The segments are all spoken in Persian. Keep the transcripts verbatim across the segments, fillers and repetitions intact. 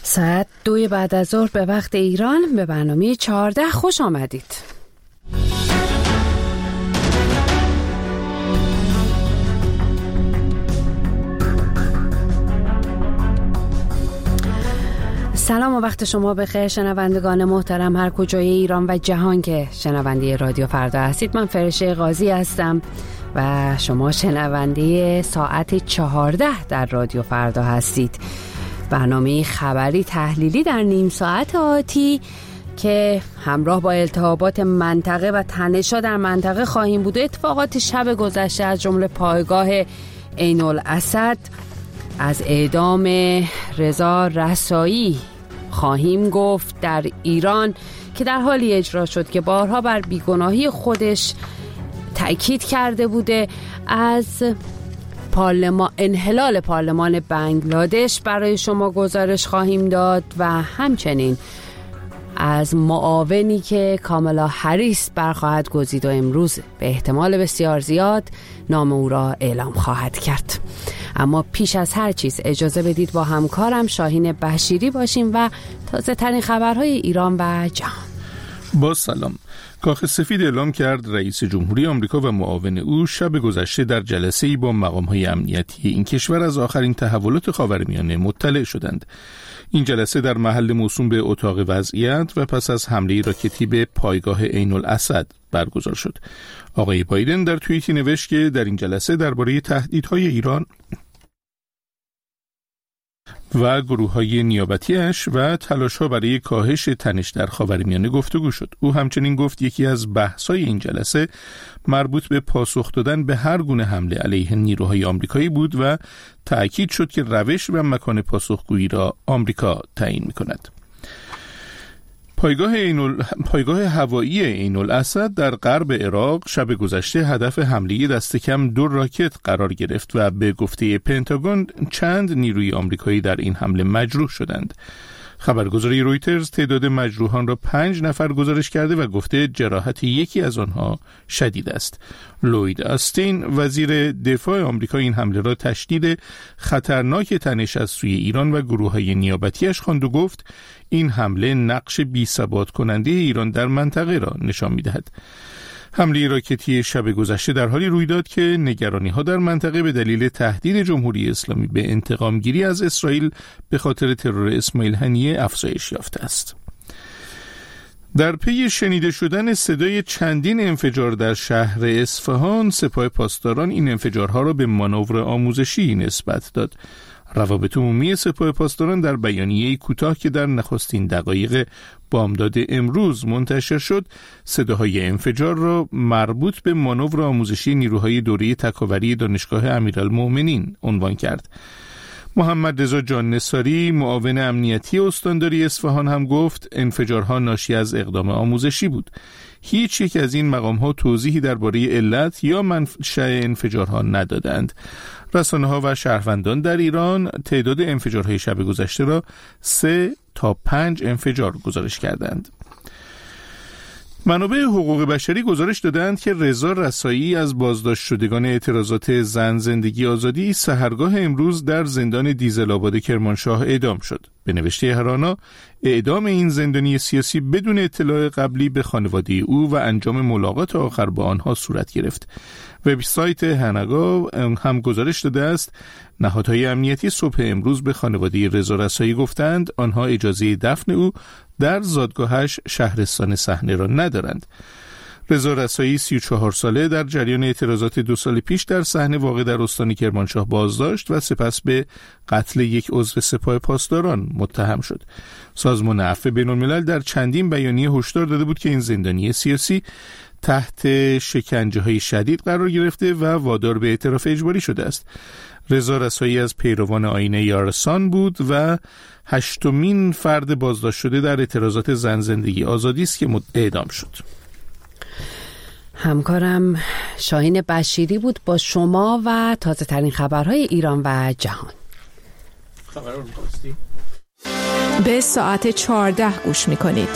ساعت دوی بعد از ظهر به وقت ایران به برنامه چهارده خوش آمدید. سلام و وقت شما بخیر شنوندگان محترم هر کجای ایران و جهان که شنونده رادیو فردا هستید. من فرشه قاضی هستم و شما شنونده ساعت چهارده در رادیو فردا هستید. برنامه خبری تحلیلی در نیم ساعت آتی که همراه با التهابات منطقه و تنش‌ها در منطقه خواهیم بود. اتفاقات شب گذشته از جمله پایگاه عین الاسد، از اعدام رضا رسایی خواهیم گفت در ایران که در حالی اجرا شد که بارها بر بیگناهی خودش تأکید کرده بوده. از پارلمان، انحلال پارلمان بنگلادش برای شما گزارش خواهیم داد و همچنین از معاونی که کامالا هریس برخواهد گزید و امروز به احتمال بسیار زیاد نام او را اعلام خواهد کرد. اما پیش از هر چیز اجازه بدید با همکارم شاهین بشیری باشیم و تازه ترین خبرهای ایران و جهان. با سلام. کاخ سفید اعلام کرد رئیس جمهوری آمریکا و معاون او شب گذشته در جلسه‌ای با مقام‌های امنیتی این کشور از آخرین تحولات خاورمیانه مطلع شدند. این جلسه در محل موسوم به اتاق وضعیت و پس از حمله راکتی به پایگاه عین الاسد برگزار شد. آقای بایدن در توییتی نوشت که در این جلسه درباره تهدیدهای ایران و گروه‌های نیابتیش و تلاش‌ها برای کاهش تنش در خاورمیانه گفتگو شد. او همچنین گفت یکی از بحث‌های این جلسه مربوط به پاسخ دادن به هر گونه حمله علیه نیروهای آمریکایی بود و تأکید شد که روش و مکان پاسخگویی را آمریکا تعیین می‌کند. پایگاه اینول... پایگاه هوایی عین الاسد در غرب عراق شب گذشته هدف حمله دست کم دو راکت قرار گرفت و به گفته پنتاگون چند نیروی آمریکایی در این حمله مجروح شدند. خبرگزاری رویترز تعداد مجروحان را پنج نفر گزارش کرده و گفته جراحت یکی از آنها شدید است. لوید آستین وزیر دفاع آمریکا این حمله را تشدید خطرناک تنش از سوی ایران و گروه‌های نیابتیش خواند و گفت این حمله نقش بی‌ثبات کننده ایران در منطقه را نشان می‌دهد. حمله راکتی شب گذشته در حالی روی داد که نگرانی‌ها در منطقه به دلیل تهدید جمهوری اسلامی به انتقام گیری از اسرائیل به خاطر ترور اسماعیل هنیه افزایش یافته است. در پی شنیده شدن صدای چندین انفجار در شهر اصفهان، سپاه پاسداران این انفجارها را به مانور آموزشی نسبت داد. روابط عمومی سپاه پاسداران در بیانیه‌ای کوتاه که در نخستین دقایق بامداد امروز منتشر شد، صداهای انفجار را مربوط به مانور آموزشی نیروهای دوره تکاوری دانشگاه امیرالمؤمنین عنوان کرد. محمد رضا جان نثاری معاون امنیتی استانداری اصفهان هم گفت انفجارها ناشی از اقدام آموزشی بود. هیچ یک از این مقام‌ها توضیحی درباره علت یا منشأ انفجارها ندادند. رسانه‌ها و شهروندان در ایران تعداد انفجارهای شب گذشته را سه تا پنج انفجار گزارش کردند. منابع حقوق بشری گزارش دادند که رضا رسایی از بازداشت شدگان اعتراضات زن زندگی آزادی سحرگاه امروز در زندان دیزل‌آباد کرمانشاه اعدام شد. به نوشته هرانا اعدام این زندانی سیاسی بدون اطلاع قبلی به خانواده او و انجام ملاقات آخر با آنها صورت گرفت. وبسایت هنگا هم گزارش داده است نهادهای امنیتی صبح امروز به خانواده رضا رسایی گفتند آنها اجازه دفن او در زادگاهش شهرستان صحنه را ندارند. رضا رسایی سی و چهار ساله در جریان اعتراضات دو سال پیش در صحنه واقع در استان کرمانشاه بازداشت و سپس به قتل یک عضو سپاه پاسداران متهم شد. سازمان عفو بین‌الملل در چندین بیانیه هشدار داده بود که این زندانی سیاسی تحت شکنجه‌های شدید قرار گرفته و وادار به اعتراف اجباری شده است. رضا رسایی از پیروان آیین یارسان بود و هشتمین فرد بازداشت شده در اعتراضات زن زندگی آزادی است که اعدام شد. همکارم شاهین بشیری بود با شما و تازه ترین خبرهای ایران و جهان. خبر رو می‌خواستی؟ به ساعت چهارده گوش می‌کنید.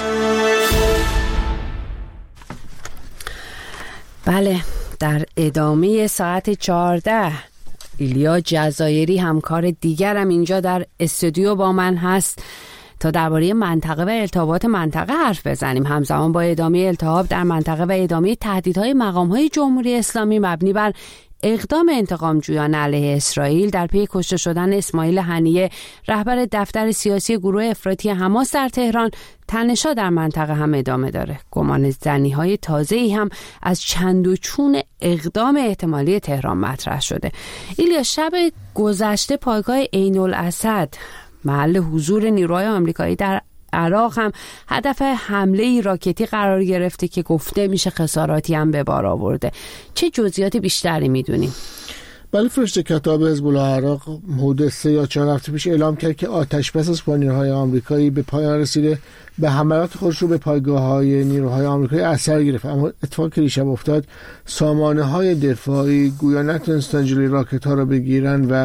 بله، در ادامه ساعت چهارده ایلیا جزایری همکار دیگرم اینجا در استودیو با من هست. تا درباره منطقه و التهابات منطقه حرف بزنیم، همزمان با ادامه التهاب در منطقه و ادامه تهدیدهای مقام‌های جمهوری اسلامی مبنی بر اقدام انتقامجویان علیه اسرائیل در پی کشته شدن اسماعیل هنیه، رهبر دفتر سیاسی گروه افراطی حماس در تهران، تنش‌ها در منطقه هم ادامه داره. گمانه‌زنی‌های تازه‌ای هم از چند و چون اقدام احتمالی تهران مطرح شده. ایلیا، شب گذشته پایگاه عین الاسد، محل حضور نیروهای آمریکایی در عراق، هم هدف حمله راکتی قرار گرفته که گفته میشه خساراتی هم به بار آورده. چه جزئیات بیشتری میدونیم؟ بله فرشته، کتاب حزب الله عراق حدود سه یا چهار هفته پیش اعلام کرد که آتش بس از نیروهای آمریکایی به پایان رسیده، به حملات خودش رو به پایگاه‌های نیروهای آمریکایی اثر گرفت. اما اتفاقی که دیشب افتاد، سامانه‌های دفاعی گویا نتونستن جلوی راکت‌ها رو بگیرن و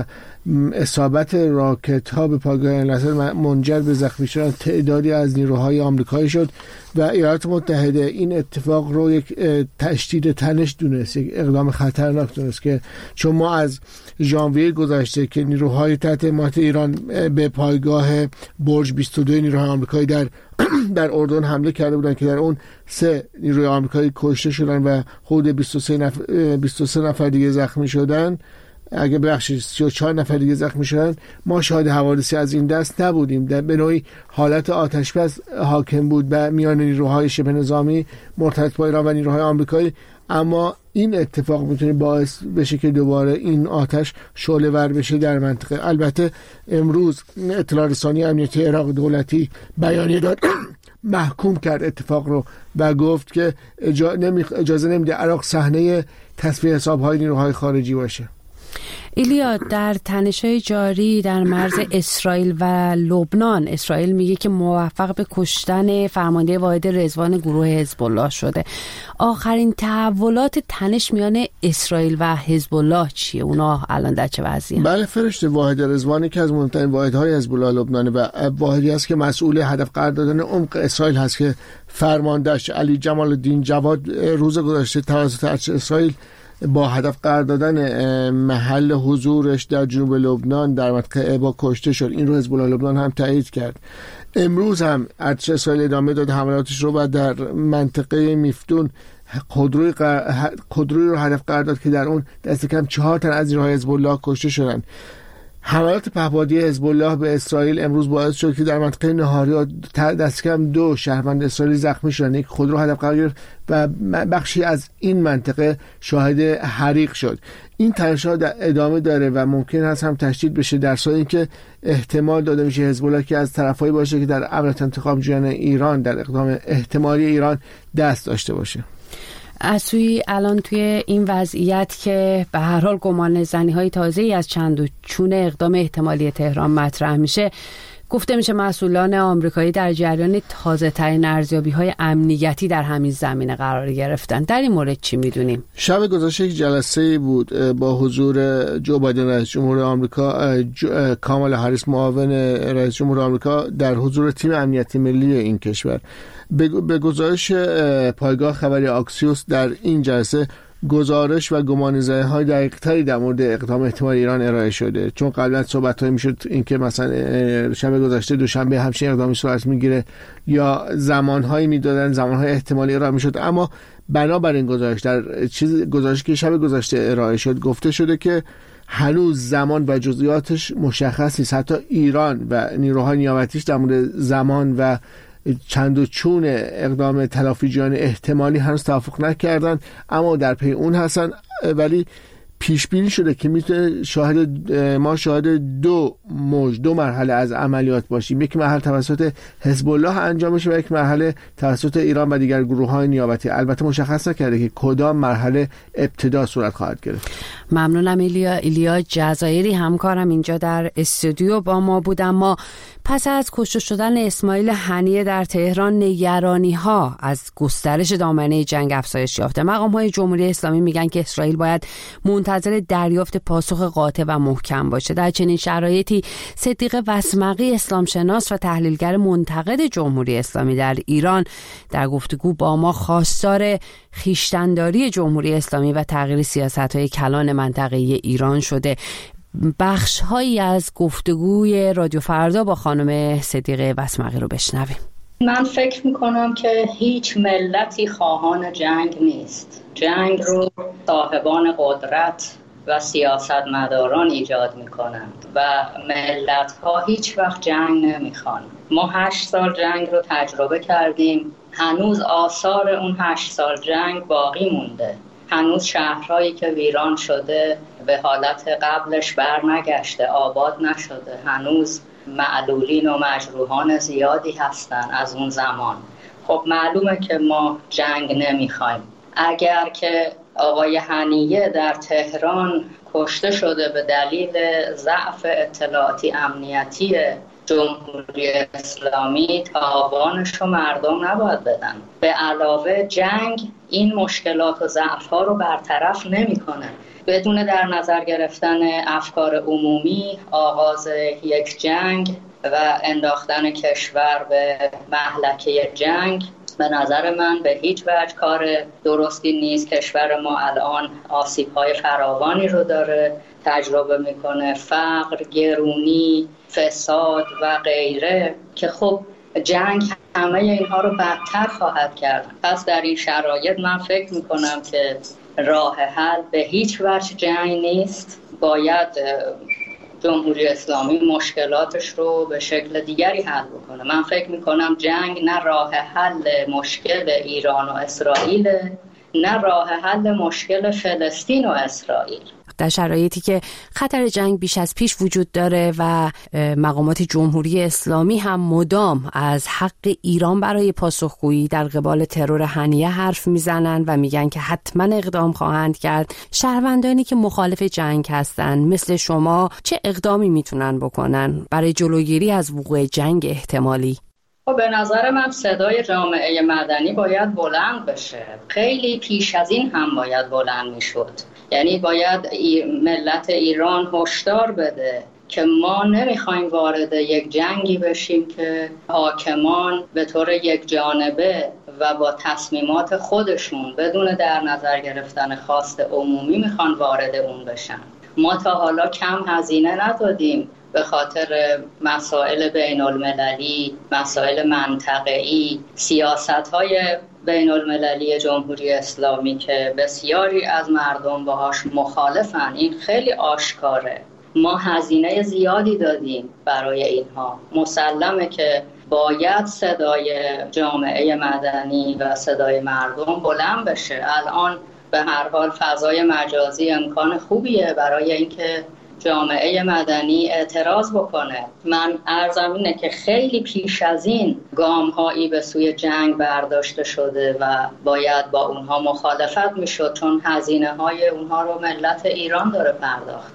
اصابت راکت‌ها به پایگاه عین الاسد منجر به زخمی شدن تعدادی از نیروهای آمریکایی شد و ایالات متحده این اتفاق رو یک تشدید تنش دونست، یک اقدام خطرناک دونست، که چون ما از ژانویه گذشته که نیروهای تحت حمایت ایران به پایگاه برج بیست و دو نیروهای آمریکایی در در اردن حمله کرده بودن که در اون سه نیروی آمریکایی کشته شدن و حدود بیست و سه نفر بیست و سه نفر دیگه زخمی شدن، اگه بخشش سی و چهار نفر دیگه زخمی شدن، ما شاهد حوادثی از این دست نبودیم. در به نوعی حالت آتش‌بس حاکم بود به میان نیروهای شبه نظامی مرتبط با ایران و نیروهای آمریکایی، اما این اتفاق میتونه باعث بشه که دوباره این آتش شعله ور بشه در منطقه. البته امروز اطلاع رسانی امنیتی عراق دولتی بیانیه داد محکوم کرد اتفاق رو و گفت که اجا... نمی... اجازه نمیده عراق صحنه تصفیه حساب‌های نیروهای خارجی باشه. ایلیا، در تنش‌های جاری در مرز اسرائیل و لبنان، اسرائیل میگه که موفق به کشتن فرمانده واحد رضوان گروه حزب الله شده. آخرین تحولات تنش میان اسرائیل و حزب الله چیه؟ اونا الان در چه وضعیه؟ بله فرشته، واحد رضوان که از مهمترین واحدهای حزب الله لبنان و واحدی است که مسئول هدف قرار دادن عمق اسرائیل هست که فرماندهش علی جمال الدین جواد روز گذشته توسط ارتش اسرائیل با هدف قرار دادن محل حضورش در جنوب لبنان در منطقه ابا کشته شد. این رو حزب الله لبنان هم تایید کرد. امروز هم ارتش اسرائیل ادامه داد حملاتش رو و در منطقه میفتون خودروی خودروی رو هدف قرار داد که در اون دست کم چهار تن از نیروهای حزب الله کشته شدند. حملات پهپادی حزب الله به اسرائیل امروز باعث شد که در منطقه نهاریا دست کم دو شهروند اسرائیلی زخمی شدند. یک خودرو هدف قرار گرفت و بخشی از این منطقه شاهد حریق شد. این تنش‌ها ادامه داره و ممکن است هم تشدید بشه، در صورتی که احتمال داده میشه حزب الله که از طرفایی باشه که در عملیات انتقام‌جویانه ایران، در اقدام احتمالی ایران دست داشته باشه. از سوی الان توی این وضعیت که به هر حال گمان زنی‌های تازه‌ای از چند و چون اقدام احتمالی تهران مطرح میشه، گفته میشه مسئولان آمریکایی در جریان تازه‌ترین ارزیابی‌های امنیتی در همین زمینه قرار گرفتن. در این مورد چی میدونیم؟ شب گذشته یک جلسه بود با حضور جو بایدن رئیس جمهور آمریکا، کامالا هریس معاون رئیس جمهور آمریکا در حضور تیم امنیتی ملی این کشور. به گزارش پایگاه خبری آکسیوس در این جلسه گزارش و گمانه‌زنی‌های دقیق‌تری در مورد اقدام احتمالی ایران ارائه شده، چون قبلا صحبت‌هایی می‌شد اینکه مثلا شب گذشته دوشنبه همچین اقدامی صورت می‌گیره یا زمان‌هایی می‌دادن، زمان‌های احتمالی ارائه می‌شد. اما بنابراین گزارش در چیز گزارشی که شب گذشته ارائه شد گفته شده که هنوز زمان و جزئیاتش مشخص نیست. حتی ایران و نیروهای نیابتیش در مورد زمان و چند و چون اقدام تلافیجویانه احتمالی هنوز توافق نکردن، اما در پی اون هستن. ولی پیش بینی شده که میتونه شاهد ما شاهد دو موج دو مرحله از عملیات باشیم. یک مرحله توسط حزب الله انجام میشه و یک مرحله توسط ایران و دیگر گروه‌های نیابتی. البته مشخص نکرده که کدام مرحله ابتدا صورت خواهد گرفت. ممنونم ایلیا. ایلیا جزایری همکارم اینجا در استودیو با ما بود. اما پس از کشته شدن اسماعیل هنیه در تهران، نگرانی ها از گسترش دامنه جنگ افزایش یافته. مقام های جمهوری اسلامی میگن که اسرائیل باید منتظر دریافت پاسخ قاطع و محکم باشه. در چنین شرایطی صدیق وسمقی، اسلام شناس و تحلیلگر منتقد جمهوری اسلامی در ایران، در گفتگو با ما خواستار خویشتن‌داری جمهوری اسلامی و تغییر سیاست‌های کلان منطقه‌ای ایران شده بخش هایی از گفتگوی رادیو فردا با خانم صدیقه وسمقی رو بشنویم. من فکر میکنم که هیچ ملتی خواهان جنگ نیست. جنگ رو صاحبان قدرت و سیاستمداران ایجاد میکنند و ملت ها هیچ وقت جنگ نمیخوان. ما هشت سال جنگ رو تجربه کردیم، هنوز آثار اون هشت سال جنگ باقی مونده. هنوز شهرهایی که ویران شده به حالت قبلش بر نگشته، آباد نشده. هنوز معلولین و مجروحان زیادی هستن از اون زمان. خب معلومه که ما جنگ نمیخوایم. اگر که آقای حنیه در تهران کشته شده به دلیل ضعف اطلاعاتی امنیتی جمهوری اسلامی، تاوانش رو مردم نباید بدن. به علاوه جنگ این مشکلات و ضعف‌ها رو برطرف نمی‌کنه. بدون در نظر گرفتن افکار عمومی، آغاز یک جنگ و انداختن کشور به مهلکه جنگ به نظر من به هیچ وجه کار درستی نیست. کشور ما الان آسیب‌های فراوانی رو داره تجربه میکنه، فقر، گرونی، فساد و غیره، که خب جنگ همه اینها رو بدتر خواهد کرد. پس در این شرایط من فکر میکنم که راه حل به هیچ وجه جنگ نیست. باید جمهوری اسلامی مشکلاتش رو به شکل دیگری حل بکنه. من فکر میکنم جنگ نه راه حل مشکل ایران و اسرائیل، نه راه حل مشکل فلسطین و اسرائیل. در شرایطی که خطر جنگ بیش از پیش وجود داره و مقامات جمهوری اسلامی هم مدام از حق ایران برای پاسخگویی در قبال ترور حنیه حرف میزنن و میگن که حتما اقدام خواهند کرد، شهروندانی که مخالف جنگ هستن مثل شما چه اقدامی میتونن بکنن برای جلوگیری از وقوع جنگ احتمالی؟ به نظر من صدای جامعه مدنی باید بلند بشه. خیلی پیش از این هم باید بلند میشد. یعنی باید ملت ایران هشدار بده که ما نمیخوایم وارد یک جنگی بشیم که حاکمان به طور یک جانبه و با تصمیمات خودشون بدون در نظر گرفتن خواست عمومی میخوان وارد اون بشن. ما تا حالا کم هزینه ندادیم به خاطر مسائل بین المللی، مسائل منطقه‌ای، سیاست‌های بین المللی جمهوری اسلامی که بسیاری از مردم باهاش مخالفن. این خیلی آشکاره. ما هزینه زیادی دادیم برای اینها. مسلمه که باید صدای جامعه مدنی و صدای مردم بلند بشه. الان به هر حال فضای مجازی امکان خوبیه برای اینکه جامعه مدنی اعتراض بکنه. من عرضم اینه که خیلی پیش از این گام‌هایی به سوی جنگ برداشته شده و باید با اونها مخالفت میشد، چون هزینه‌های اونها رو ملت ایران داره پرداخت.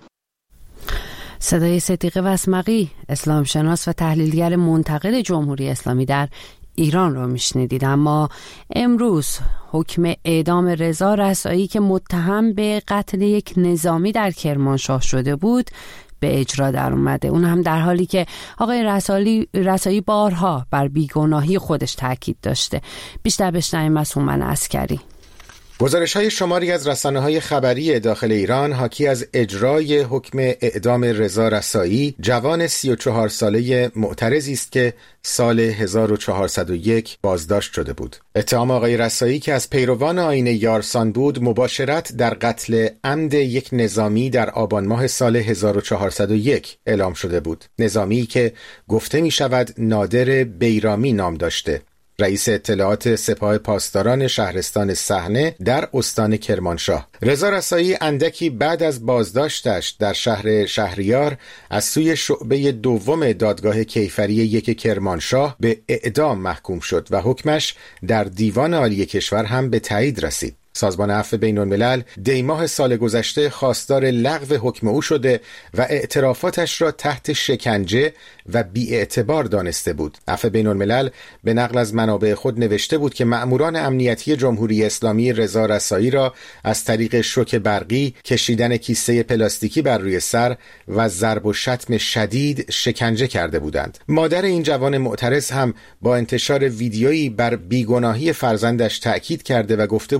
صدای صدیقه وسمقی، اسلام شناس و تحلیلگر منتقد جمهوری اسلامی در ایران رو میشنیدید. اما امروز حکم اعدام رضا رسایی که متهم به قتل یک نظامی در کرمانشاه شده بود به اجرا در اومده، اون هم در حالی که آقای رسایی رسایی بارها بر بیگناهی خودش تاکید داشته. بیشتر بشنویم از هومن عسکری. گزارش‌های شماری از رسانه‌های خبری داخل ایران حاکی از اجرای حکم اعدام رضا رسایی، جوان سی و چهار ساله معترضی است که سال هزار و چهارصد و یک بازداشت شده بود. اتهام آقای رسایی که از پیروان آیین یارسان بود، مباشرت در قتل عمد یک نظامی در آبان ماه سال هزار و چهارصد و یک اعلام شده بود. نظامی که گفته می شود نادر بیرامی نام داشته. رئیس اطلاعات سپاه پاسداران شهرستان صحنه در استان کرمانشاه. رضا رسایی اندکی بعد از بازداشتش در شهر شهریار از سوی شعبه دوم دادگاه کیفری یک کرمانشاه به اعدام محکوم شد و حکمش در دیوان عالی کشور هم به تایید رسید. سازمان عفو بین الملل دیماه سال گذشته خواستار لغو حکم او شده و اعترافاتش را تحت شکنجه و بی‌اعتبار دانسته بود. عفو بین الملل به نقل از منابع خود نوشته بود که مأموران امنیتی جمهوری اسلامی رضا رسایی را از طریق شوک برقی، کشیدن کیسه پلاستیکی بر روی سر و ضرب و شتم شدید شکنجه کرده بودند. مادر این جوان معترض هم با انتشار ویدیویی بر بیگناهی فرزندش تأکید کرده و گفته بود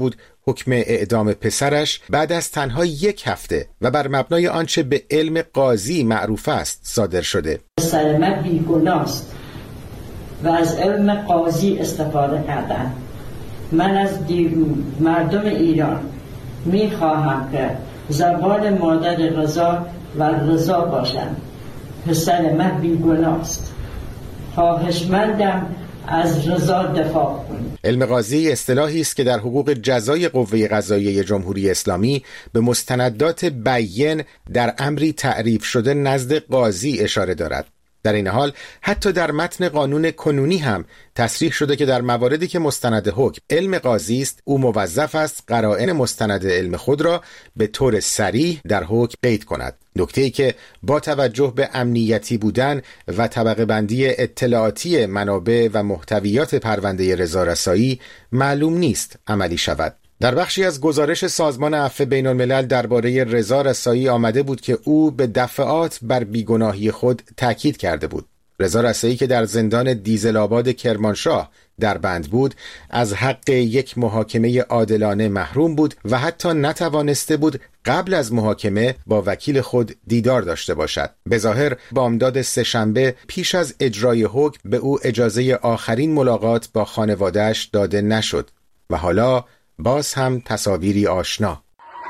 حکم اعدام پسرش بعد از تنها یک هفته و بر مبنای آنچه به علم قاضی معروف است صادر شده. پسر من بیگناست و از علم قاضی استفاده کردن. من از مردم ایران میخواهم که زبان مادر رضا و رضا باشند. پسر من بیگناست. خواهشمندم از رضا دفاع کنید. علم قاضی اصطلاحی است که در حقوق جزای قوه قضاییه جمهوری اسلامی به مستندات بیان در امری تعریف شده نزد قاضی اشاره دارد. در این حال حتی در متن قانون کنونی هم تصریح شده که در مواردی که مستند حکم علم قاضی است، او موظف است قرائن مستند علم خود را به طور صریح در حکم قید کند. نکته‌ای که با توجه به امنیتی بودن و طبقه بندی اطلاعاتی منابع و محتویات پرونده رضا رسایی معلوم نیست عملی شود. در بخشی از گزارش سازمان عفو بین الملل درباره رضا رسایی آمده بود که او به دفعات بر بیگناهی خود تاکید کرده بود. رضا رسایی که در زندان دیزل آباد کرمانشاه در بند بود، از حق یک محاکمه عادلانه محروم بود و حتی نتوانسته بود قبل از محاکمه با وکیل خود دیدار داشته باشد. به ظاهر بامداد سه‌شنبه پیش از اجرای حکم به او اجازه آخرین ملاقات با خانواده‌اش داده نشد و حالا باز هم تصاویری آشنا.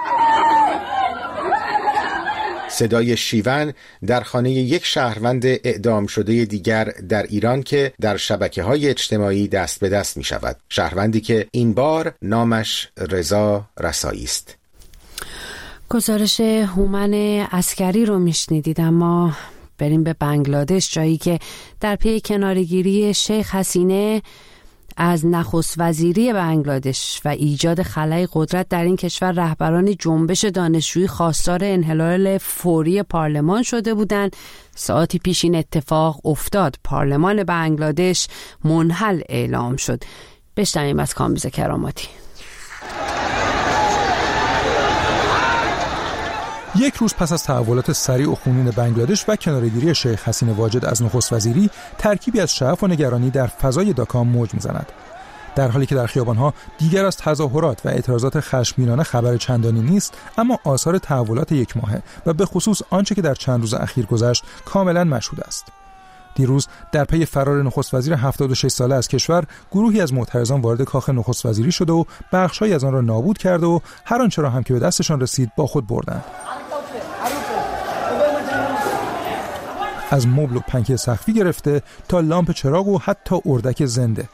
صدای شیون در خانه یک شهروند اعدام شده دیگر در ایران که در شبکه‌های اجتماعی دست به دست می شود. شهروندی که این بار نامش رضا رسایی است. گزارش هومن عسکری رو میشنیدید. اما بریم به بنگلادش، جایی که در پی کناره‌گیری شیخ حسینه از نخست وزیری بنگلادش و ایجاد خلأ قدرت در این کشور، رهبران جنبش دانشجویی خواستار انحلال فوری پارلمان شده بودند. ساعتی پیش این اتفاق افتاد. پارلمان بنگلادش منحل اعلام شد. بشنویم از کامبیز کراماتی. یک روز پس از تحولات سریع و خونین بنگلادش و کناره‌گیری شیخ حسینه واجد از نخست وزیری، ترکیبی از شعف و نگرانی در فضای داکا موج می‌زند. در حالی که در خیابان‌ها دیگر از تظاهرات و اعتراضات خشمگینانه خبر چندانی نیست، اما آثار تحولات یک ماهه و به خصوص آنچه که در چند روز اخیر گذشت کاملاً مشهود است. دیروز در پی فرار نخست وزیر هفتاد و شش ساله از کشور، گروهی از معترضان وارد کاخ نخست وزیری شده و بخش‌هایی از آن را نابود کرده و هر آنچه را هم که به دستشان رسید با خود بردند. از مبل و پنکه سقفی گرفته تا لامپ چراغ و حتی اردک زنده.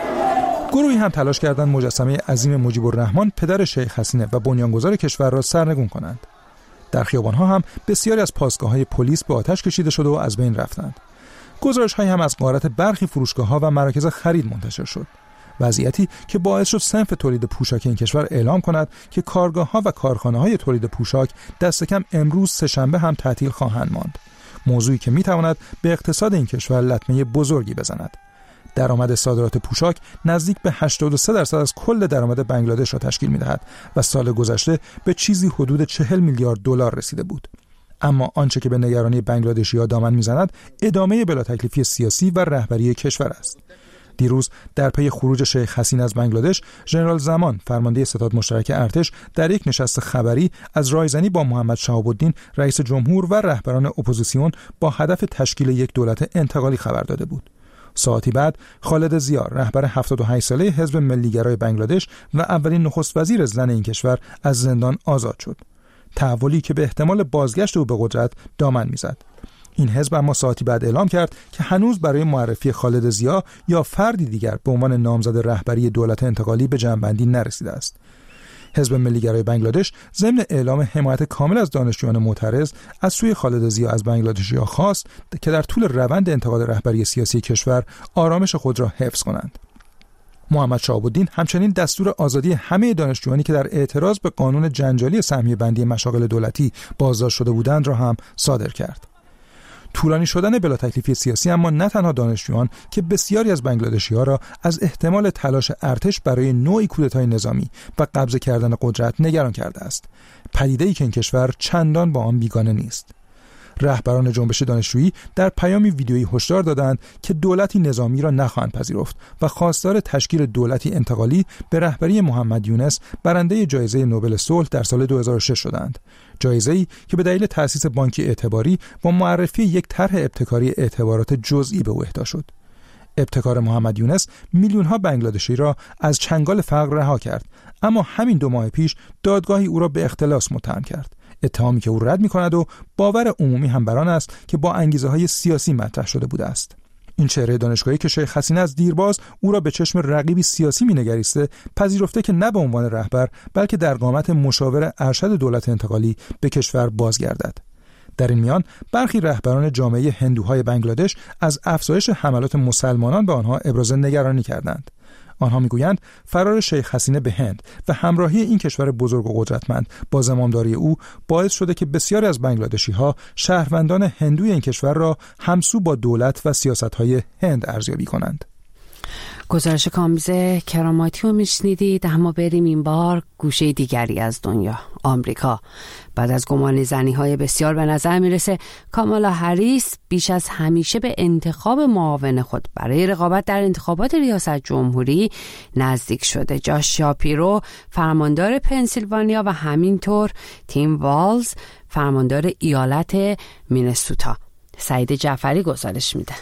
گروهی هم تلاش کردند مجسمه عظیم مجیب الرحمن پدر شیخ حسینه و بنیانگذار کشور را سرنگون کنند. در خیابان‌ها هم بسیاری از پاسگاه‌های پلیس به آتش کشیده شده و از بین رفتند. گزارش‌هایی هم از غارت برخی فروشگاه‌ها و مراکز خرید منتشر شد. وضعیتی که باعث شد صنف تولید پوشاک این کشور اعلام کند که کارگاه‌ها و کارخانه‌های تولید پوشاک دست کم امروز سه‌شنبه هم تعطیل خواهند ماند. موضوعی که می‌تواند به اقتصاد این کشور لطمه بزرگی بزند. درآمد صادرات پوشاک نزدیک به هشتاد و سه درصد از کل درآمد بنگلادش را تشکیل می‌دهد و سال گذشته به چیزی حدود چهل میلیارد دلار رسیده بود. اما آنچه که به نگرانی بنگلادشی‌ها دامن می‌زند، ادامه بلا تکلیفی سیاسی و رهبری کشور است. دیروز در پی خروج شیخ حسینه از بنگلادش، ژنرال زمان فرمانده ستاد مشترک ارتش در یک نشست خبری از رایزنی با محمد شهاب الدین رئیس جمهور و رهبران اپوزیسیون با هدف تشکیل یک دولت انتقالی خبر داده بود. ساعتی بعد خالد ضیا رهبر هفتاد و هشت ساله حزب ملیگرای بنگلادش و اولین نخست وزیر زن این کشور از زندان آزاد شد. تحولی که به احتمال بازگشت او به قدرت دامن میزد. این حزب اما ساعتی بعد اعلام کرد که هنوز برای معرفی خالد ضیا یا فردی دیگر به عنوان نامزد رهبری دولت انتقالی به جمع‌بندی نرسیده است. حزب ملیگرای بنگلادش ضمن اعلام حمایت کامل از دانشجویان معترض از سوی خالد ضیا از بنگلادشی‌ها خواست که در طول روند انتقال رهبری سیاسی کشور آرامش خود را حفظ کنند. محمد شهاب الدین همچنین دستور آزادی همه دانشجویانی که در اعتراض به قانون جنجالی سهمیه بندی مشاغل دولتی بازداشت شده بودند را هم صادر کرد. طولانی شدن بلا تکلیفی سیاسی اما نه تنها دانشجویان که بسیاری از بنگلادشی‌ها را از احتمال تلاش ارتش برای نوعی کودتای نظامی و قبض کردن قدرت نگران کرده است. پدیده‌ای که این کشور چندان با آن بیگانه نیست. رهبران جنبش دانشجویی در پیامی ویدیویی هشدار دادند که دولتی نظامی را نخواهند پذیرفت و خواستار تشکیل دولتی انتقالی به رهبری محمد یونس برنده جایزه نوبل صلح در سال دو هزار و شش شدند. جایزه‌ای که به دلیل تأسیس بانکی اعتباری با معرفی یک طرح ابتکاری اعتبارات جزئی به او اهدا شد. ابتکار محمد یونس میلیون‌ها بنگلادشی را از چنگال فقر رها کرد، اما همین دو ماه پیش دادگاهی او را به اختلاس متهم کرد. اتهامی که او رد می‌کند و باور عمومی هم بر آن است که با انگیزه‌های سیاسی مطرح شده بوده است. این چهره دانشگاهی که شیخ حسینه از دیرباز او را به چشم رقیبی سیاسی می‌نگریسته، پذیرفته که نه به عنوان رهبر بلکه در قامت مشاور ارشد دولت انتقالی به کشور بازگردد. در این میان برخی رهبران جامعه هندوهای بنگلادش از افزایش حملات مسلمانان به آنها ابراز نگرانی کردند. آنها میگویند فرار شیخ حسینه به هند و همراهی این کشور بزرگ و قدرتمند با زمامداری او باعث شده که بسیاری از بنگلادشی‌ها شهروندان هندوی این کشور را همسو با دولت و سیاست‌های هند ارزیابی کنند. گزارش کامبیز کراماتی رو میشنیدید. اما بریم این بار گوشه دیگری از دنیا، آمریکا. بعد از گمان زنی‌های بسیار به نظر میرسه کامالا هریس بیش از همیشه به انتخاب معاون خود برای رقابت در انتخابات ریاست جمهوری نزدیک شده. جاش شاپیرو فرماندار پنسیلوانیا و همینطور تیم والز فرماندار ایالت مینسوتا. سعید جعفری گزارش میده.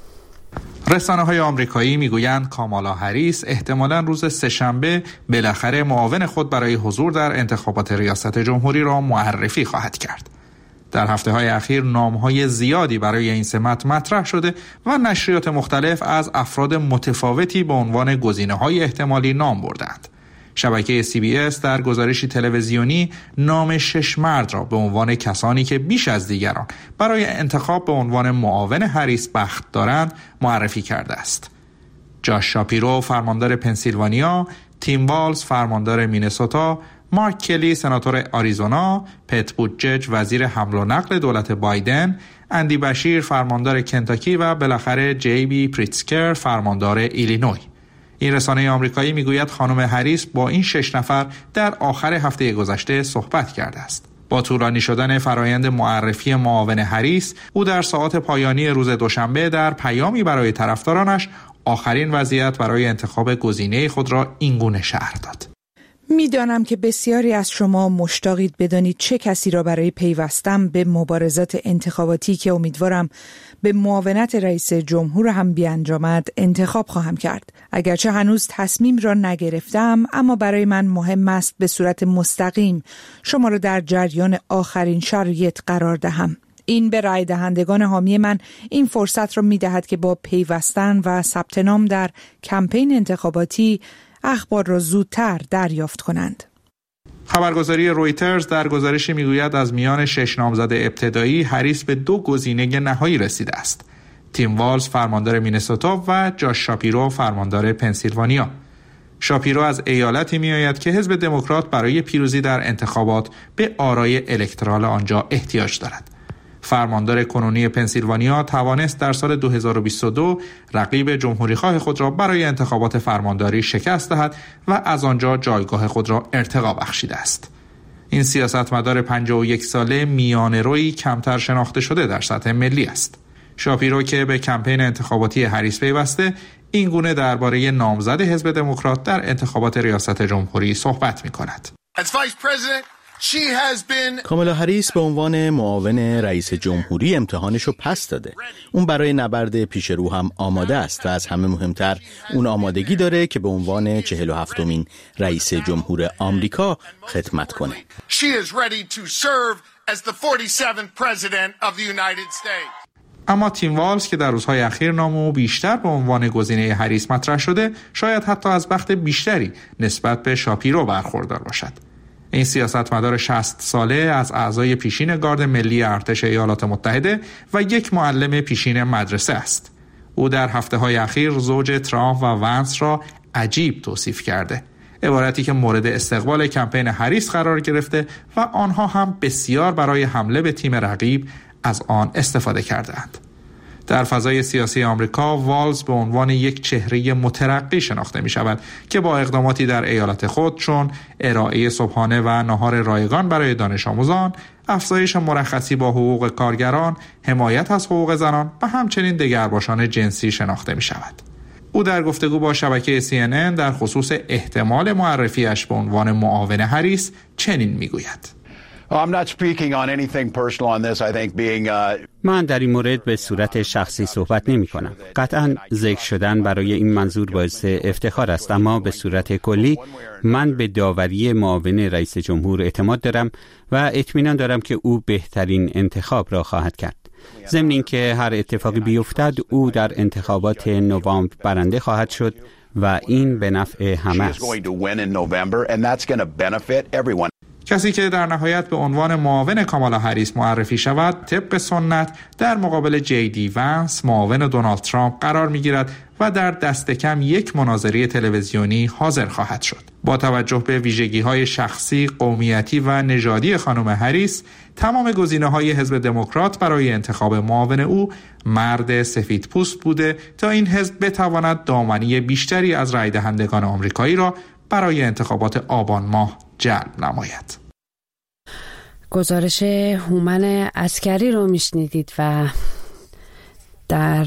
رسانه‌های آمریکایی میگویند کامالا هریس احتمالاً روز سه‌شنبه بالاخره معاون خود برای حضور در انتخابات ریاست جمهوری را معرفی خواهد کرد. در هفته‌های اخیر نام‌های زیادی برای این سمت مطرح شده و نشریات مختلف از افراد متفاوتی به عنوان گزینه‌های احتمالی نام بردند. شبکه سی بی اس در گزارشی تلویزیونی نام شش مرد را به عنوان کسانی که بیش از دیگران برای انتخاب به عنوان معاون هریس بخت دارند معرفی کرده است. جاش شاپیرو فرماندار پنسیلوانیا، تیم والز فرماندار مینسوتا، مارک کلی سناتور آریزونا، پت بوتجج وزیر حمل و نقل دولت بایدن، اندی بشیر فرماندار کنتاکی و بالاخره جی بی پریتسکر فرماندار ایلینوی. این رسانه آمریکایی میگوید خانم هریس با این شش نفر در آخر هفته گذشته صحبت کرده است. با طولانی شدن فرایند معرفی معاون هریس، او در ساعات پایانی روز دوشنبه در پیامی برای طرفدارانش آخرین وضعیت برای انتخاب گزینه خود را اینگونه شرح داد. میدانم که بسیاری از شما مشتاقید بدانید چه کسی را برای پیوستن به مبارزات انتخاباتی که امیدوارم به معاونت رئیس جمهور هم بیانجامد انتخاب خواهم کرد. اگرچه هنوز تصمیم را نگرفتم، اما برای من مهم است به صورت مستقیم شما را در جریان آخرین شرایط قرار دهم. این به رای دهندگان حامی من این فرصت را می دهد که با پیوستن و ثبت نام در کمپین انتخاباتی اخبار را زودتر دریافت کنند. خبرگزاری رویترز در گزارشی میگوید از میان شش نامزد ابتدایی هریس به دو گزینه نهایی رسیده است. تیم والز فرماندار مینسوتا و جاش شاپیرو فرماندار پنسیلوانیا. شاپیرو از ایالتی میآید که حزب دموکرات برای پیروزی در انتخابات به آرای الکترال آنجا احتیاج دارد. فرماندار کنونی پنسیلوانیا توانست در سال دو هزار و بیست و دو رقیب جمهوریخواه خود را برای انتخابات فرمانداری شکست دهد و از آنجا جایگاه خود را ارتقا بخشیده است. این سیاستمدار پنجاه و یک ساله میانه‌رویی کمتر شناخته شده در سطح ملی است. شاپیرو که به کمپین انتخاباتی هریس پیوسته، این گونه درباره نامزد حزب دموکرات در انتخابات ریاست جمهوری صحبت می‌کند. کامالا هریس به عنوان معاون رئیس جمهوری امتحانشو پس داده. اون برای نبرد پیش رو هم آماده است و از همه مهمتر اون آمادگی داره که به عنوان چهل و هفتمین رئیس جمهور آمریکا خدمت کنه. اما تیم والز که در روزهای اخیر نام او بیشتر به عنوان گزینه هریس مطرح شده، شاید حتی از بخت بیشتری نسبت به شاپیرو برخوردار باشد. این سیاستمدار شصت ساله از اعضای پیشین گارد ملی ارتش ایالات متحده و یک معلم پیشین مدرسه است. او در هفته‌های اخیر زوج ترامپ و ونس را عجیب توصیف کرده، عبارتی که مورد استقبال کمپین هریس قرار گرفته و آنها هم بسیار برای حمله به تیم رقیب از آن استفاده کردند. در فضای سیاسی آمریکا، والز به عنوان یک چهره مترقی شناخته می شود که با اقداماتی در ایالت خود چون ارائه صبحانه و نهار رایگان برای دانش آموزان، افزایش مرخصی با حقوق کارگران، حمایت از حقوق زنان و همچنین دگرباشان جنسی شناخته می شود. او در گفتگو با شبکه سی ان ان در خصوص احتمال معرفیش به عنوان معاون هریس چنین می گوید. من در این مورد به صورت شخصی صحبت نمی کنم. قطعا ذکر شدن برای این منظور باعث افتخار است، اما به صورت کلی من به داوری معاون رئیس جمهور اعتماد دارم و اطمینان دارم که او بهترین انتخاب را خواهد کرد. ضمن اینکه هر اتفاقی بیفتد او در انتخابات نوامبر برنده خواهد شد و این به نفع همه است. کسی که در نهایت به عنوان معاون کامالا هریس معرفی شود طبق سنت در مقابل جی دی ونس معاون دونالد ترامپ قرار می‌گیرد و در دست کم یک مناظره تلویزیونی حاضر خواهد شد. با توجه به ویژگی‌های شخصی، قومیتی و نژادی خانم هریس، تمام گزینه‌های حزب دموکرات برای انتخاب معاون او مرد سفیدپوست بوده تا این حزب بتواند دامنی بیشتری از رای دهندگان آمریکایی را برای انتخابات آبان ماه جلب نماید. گزارش هومن عسکری رو میشنیدید و در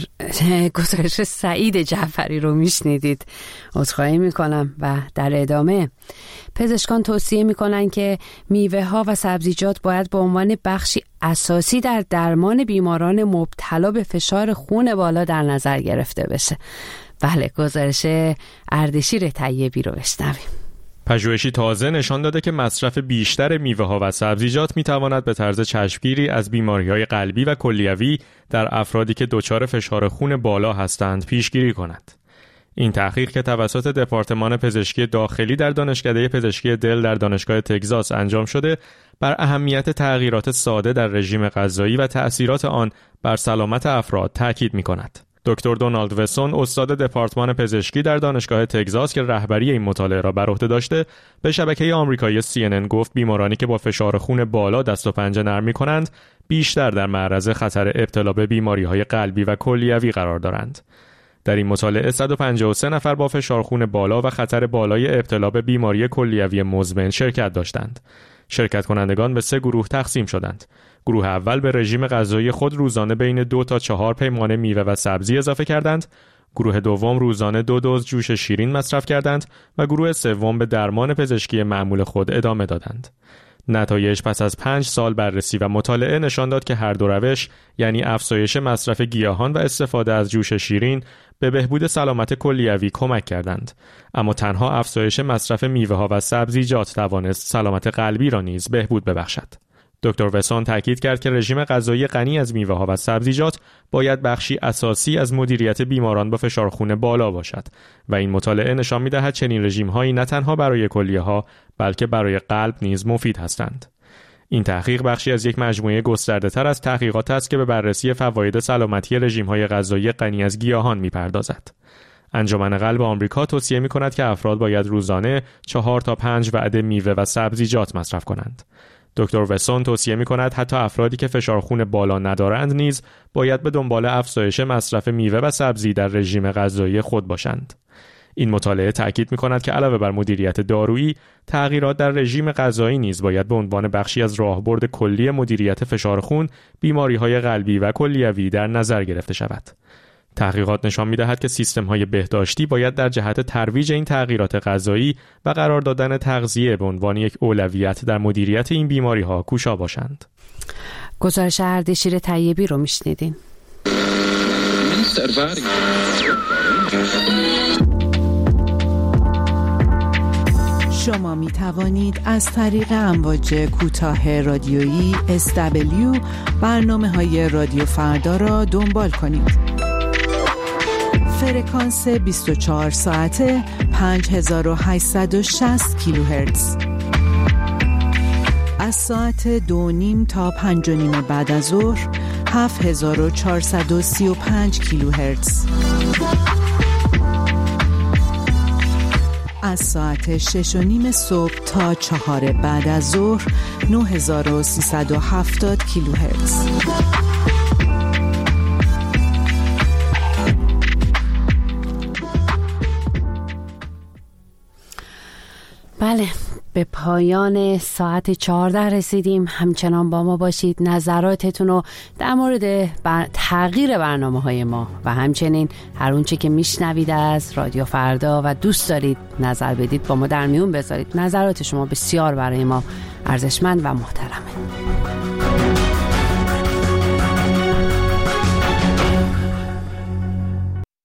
گزارش سعید جعفری رو میشنیدید. عذرخواهی میکنم. و در ادامه پزشکان توصیه میکنن که میوه ها و سبزیجات باید به عنوان بخشی اساسی در درمان بیماران مبتلا به فشار خون بالا در نظر گرفته بشه. بله، گزارش اردشیر طیبی رو بشنویم. پژوهشی تازه نشان داده که مصرف بیشتر میوه‌ها و سبزیجات می‌تواند به طرز چشمگیری از بیماری‌های قلبی و کلیوی در افرادی که دچار فشار خون بالا هستند پیشگیری کند. این تحقیق که توسط دپارتمان پزشکی داخلی در دانشکده پزشکی دل در دانشگاه تگزاس انجام شده، بر اهمیت تغییرات ساده در رژیم غذایی و تأثیرات آن بر سلامت افراد تاکید می‌کند. دکتر دونالد وسون، استاد دپارتمان پزشکی در دانشگاه تگزاس که رهبری این مطالعه را بر عهده داشته، به شبکه آمریکایی سی ان ان گفت بیمارانی که با فشار خون بالا دست و پنجه نرم می‌کنند بیشتر در معرض خطر ابتلا به بیماری‌های قلبی و کلیوی قرار دارند. در این مطالعه صد و پنجاه و سه نفر با فشار خون بالا و خطر بالای ابتلا به بیماری کلیوی مزمن شرکت داشتند. شرکت کنندگان به سه گروه تقسیم شدند. گروه اول به رژیم غذایی خود روزانه بین دو تا چهار پیمانه میوه و سبزی اضافه کردند. گروه دوم روزانه دو دوز جوش شیرین مصرف کردند و گروه سوم به درمان پزشکی معمول خود ادامه دادند. نتایج پس از پنج سال بررسی و مطالعه نشان داد که هر دو روش، یعنی افزایش مصرف گیاهان و استفاده از جوش شیرین، به بهبود سلامت کلیوی کمک کردند. اما تنها افزایش مصرف میوه‌ها و سبزیجات توانست سلامت قلبی را نیز بهبود ببخشد. دکتر وسون تاکید کرد که رژیم غذایی غنی از میوه‌ها و سبزیجات باید بخشی اساسی از مدیریت بیماران با فشار خون بالا باشد و این مطالعه نشان می‌دهد چنین رژیم‌هایی نه تنها برای کلیه‌ها بلکه برای قلب نیز مفید هستند. این تحقیق بخشی از یک مجموعه گسترده‌تر از تحقیقات است که به بررسی فواید سلامتی رژیم‌های غذایی غنی از گیاهان می‌پردازد. انجمن قلب آمریکا توصیه می‌کند که افراد باید روزانه چهار تا پنج وعده میوه و سبزیجات مصرف کنند. دکتر وسون توصیه می‌کند حتی افرادی که فشار خون بالا ندارند نیز باید به دنبال افزایش مصرف میوه و سبزی در رژیم غذایی خود باشند. این مطالعه تأکید می‌کند که علاوه بر مدیریت دارویی، تغییرات در رژیم غذایی نیز باید به عنوان بخشی از راهبرد کلی مدیریت فشار خون، بیماری‌های قلبی و کلیوی در نظر گرفته شود. تحقیقات نشان می‌دهد که سیستم‌های بهداشتی باید در جهت ترویج این تغییرات غذایی و قرار دادن تغذیه به عنوان یک اولویت در مدیریت این بیماری‌ها کوشا باشند. گزارش اردشیر طیبی رو میشنیدین. شما می توانید از طریق امواج کوتاه رادیویی اس دبلیو برنامه‌های رادیو فردا را دنبال کنید. فرکانس بیست و چهار ساعته پنج هزار و هشتصد و شصت کیلوهرتز. از ساعت دو نیم تا پنج و نیم بعد از ظهر هفت هزار و چهارصد و سی و پنج کیلوهرتز. از ساعت شش و نیم صبح تا چهار بعد از ظهر نه هزار و سیصد و هفتاد کیلوهرتز. بله، به پایان ساعت چهارده رسیدیم. همچنان با ما باشید، نظراتتون رو در مورد بر... تغییر برنامه های ما و همچنین هر اونچه که میشنوید از رادیو فردا و دوست دارید نظر بدید با ما در میون بذارید. نظرات شما بسیار برای ما ارزشمند و محترمه.